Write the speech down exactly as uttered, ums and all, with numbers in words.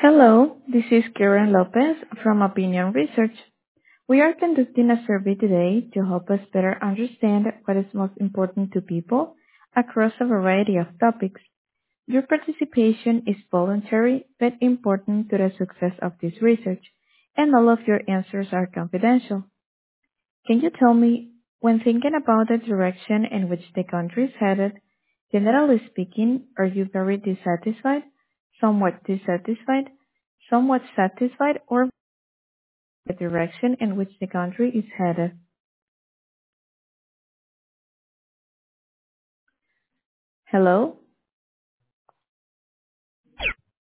Hello, this is Karen Lopez from Opinion Research. We are conducting a survey today to help us better understand what is most important to people across a variety of topics. Your participation is voluntary but important to the success of this research, and all of your answers are confidential. Can you tell me, when thinking about the direction in which the country is headed, generally speaking, are you very dissatisfied, somewhat dissatisfied, somewhat satisfied, or the direction in which the country is headed? Hello?